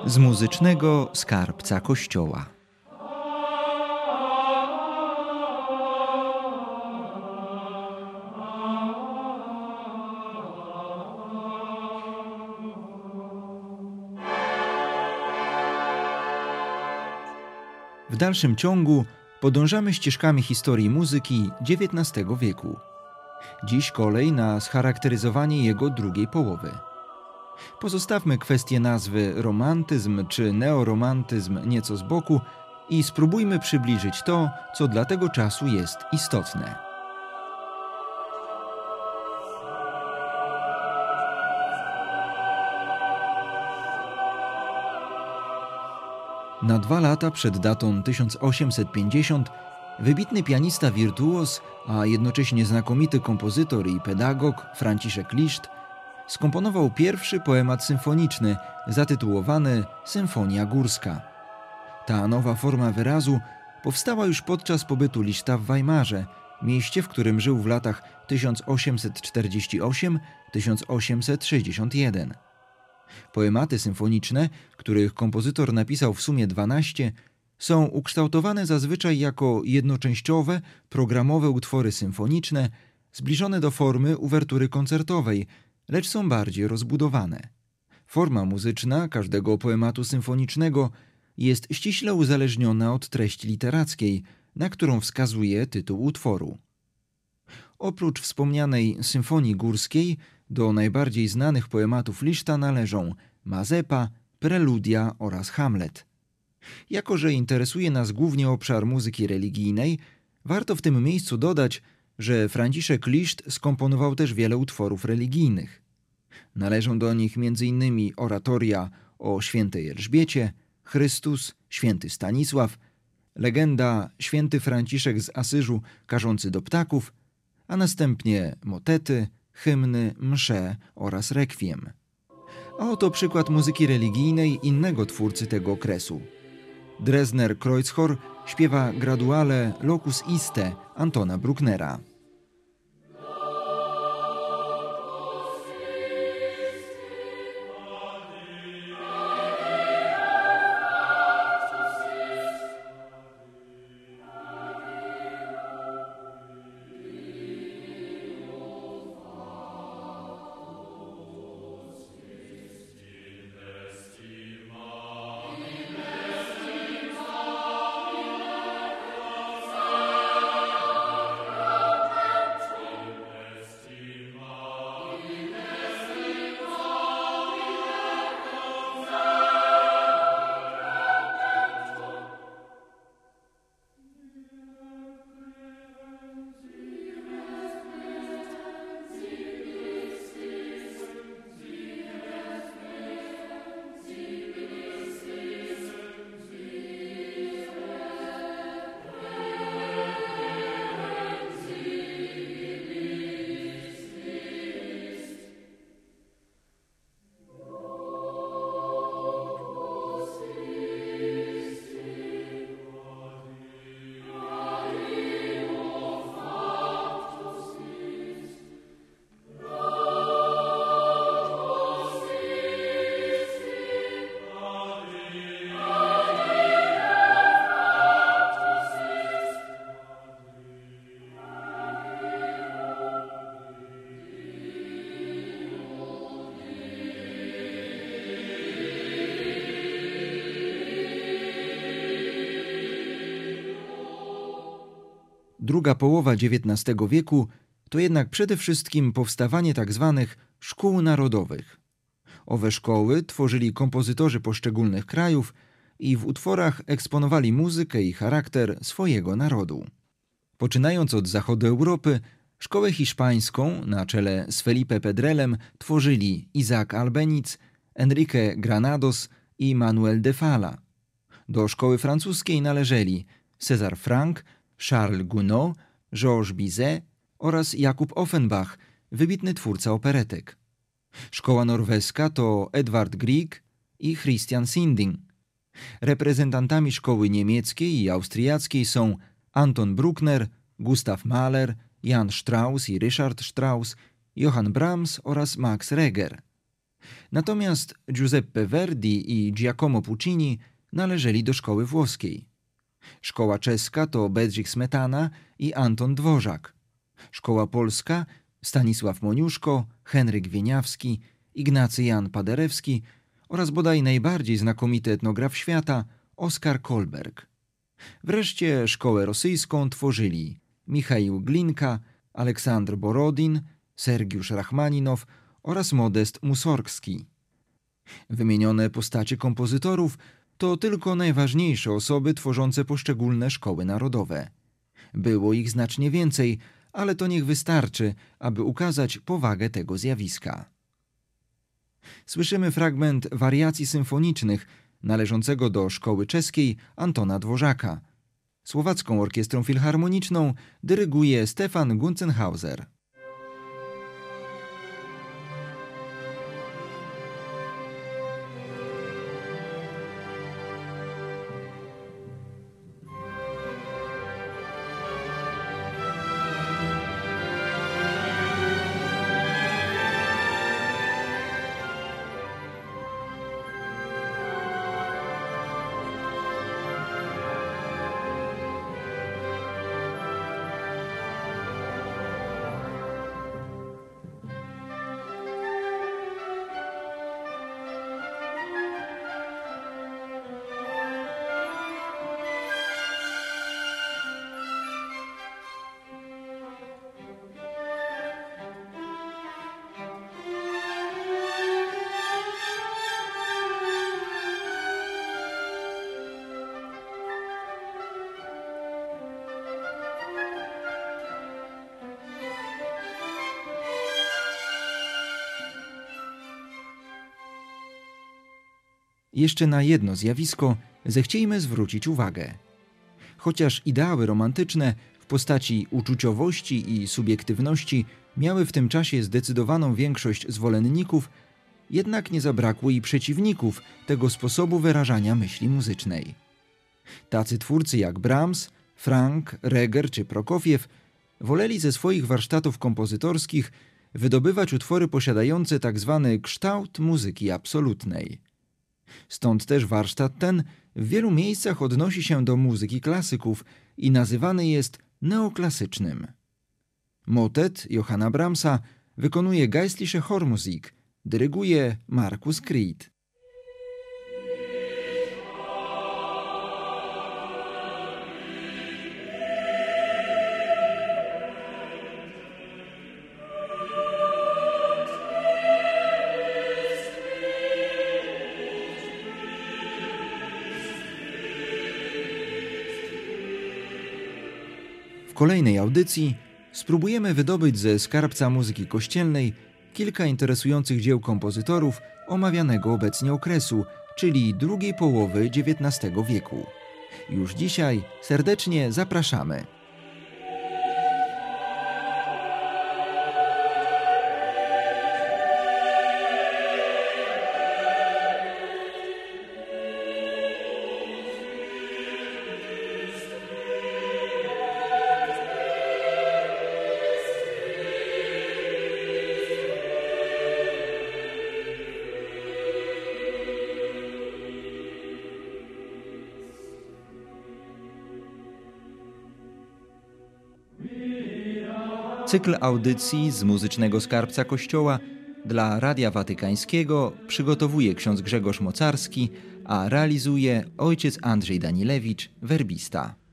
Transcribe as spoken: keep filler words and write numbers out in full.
z muzycznego skarbca Kościoła. W dalszym ciągu podążamy ścieżkami historii muzyki dziewiętnastego wieku. Dziś kolej na scharakteryzowanie jego drugiej połowy. Pozostawmy kwestię nazwy romantyzm czy neoromantyzm nieco z boku i spróbujmy przybliżyć to, co dla tego czasu jest istotne. Na dwa lata przed datą tysiąc osiemset pięćdziesiąt wybitny pianista wirtuos, a jednocześnie znakomity kompozytor i pedagog Franciszek Liszt skomponował pierwszy poemat symfoniczny zatytułowany Symfonia Górska. Ta nowa forma wyrazu powstała już podczas pobytu Liszta w Weimarze, mieście, w którym żył w latach tysiąc osiemset czterdziesty ósmy do tysiąc osiemset sześćdziesiątego pierwszego. Poematy symfoniczne, których kompozytor napisał w sumie dwanaście, są ukształtowane zazwyczaj jako jednoczęściowe, programowe utwory symfoniczne, zbliżone do formy uwertury koncertowej, lecz są bardziej rozbudowane. Forma muzyczna każdego poematu symfonicznego jest ściśle uzależniona od treści literackiej, na którą wskazuje tytuł utworu. Oprócz wspomnianej Symfonii Górskiej do najbardziej znanych poematów Liszta należą Mazepa, Preludia oraz Hamlet. Jako że interesuje nas głównie obszar muzyki religijnej, warto w tym miejscu dodać, że Franciszek Liszt skomponował też wiele utworów religijnych. Należą do nich między innymi oratoria o świętej Elżbiecie, Chrystus, święty Stanisław, legenda święty Franciszek z Asyżu karzący do ptaków, a następnie motety, hymny, msze oraz rekwiem. A oto przykład muzyki religijnej innego twórcy tego okresu. Dresdner Kreuzchor śpiewa graduale Locus Iste Antona Brucknera. Druga połowa dziewiętnastego wieku to jednak przede wszystkim powstawanie tzw. szkół narodowych. Owe szkoły tworzyli kompozytorzy poszczególnych krajów i w utworach eksponowali muzykę i charakter swojego narodu. Poczynając od zachodu Europy, szkołę hiszpańską na czele z Felipe Pedrelem tworzyli Isaac Albeniz, Enrique Granados i Manuel de Falla. Do szkoły francuskiej należeli César Franck, Charles Gounod, Georges Bizet oraz Jakub Offenbach, wybitny twórca operetek. Szkoła norweska to Edvard Grieg i Christian Sinding. Reprezentantami szkoły niemieckiej i austriackiej są Anton Bruckner, Gustav Mahler, Jan Strauss i Richard Strauss, Johann Brahms oraz Max Reger. Natomiast Giuseppe Verdi i Giacomo Puccini należeli do szkoły włoskiej. Szkoła czeska to Bedřich Smetana i Anton Dvořák. Szkoła polska Stanisław Moniuszko, Henryk Wieniawski, Ignacy Jan Paderewski oraz bodaj najbardziej znakomity etnograf świata Oskar Kolberg. Wreszcie szkołę rosyjską tworzyli Michał Glinka, Aleksandr Borodin, Sergiusz Rachmaninow oraz Modest Musorgski. Wymienione postacie kompozytorów to tylko najważniejsze osoby tworzące poszczególne szkoły narodowe. Było ich znacznie więcej, ale to niech wystarczy, aby ukazać powagę tego zjawiska. Słyszymy fragment wariacji symfonicznych należącego do szkoły czeskiej Antona Dvořáka. Słowacką Orkiestrą Filharmoniczną dyryguje Stefan Gunzenhauser. Jeszcze na jedno zjawisko zechciejmy zwrócić uwagę. Chociaż ideały romantyczne w postaci uczuciowości i subiektywności miały w tym czasie zdecydowaną większość zwolenników, jednak nie zabrakło i przeciwników tego sposobu wyrażania myśli muzycznej. Tacy twórcy jak Brahms, Franck, Reger czy Prokofiew woleli ze swoich warsztatów kompozytorskich wydobywać utwory posiadające tzw. kształt muzyki absolutnej. Stąd też warsztat ten w wielu miejscach odnosi się do muzyki klasyków i nazywany jest neoklasycznym. Motet Johanna Brahmsa wykonuje Geistliche Chormusik, dyryguje Markus Kriet. W kolejnej audycji spróbujemy wydobyć ze skarbca muzyki kościelnej kilka interesujących dzieł kompozytorów omawianego obecnie okresu, czyli drugiej połowy dziewiętnastego wieku. Już dzisiaj serdecznie zapraszamy. Cykl audycji z Muzycznego Skarbca Kościoła dla Radia Watykańskiego przygotowuje ksiądz Grzegorz Mocarski, a realizuje ojciec Andrzej Danilewicz, werbista.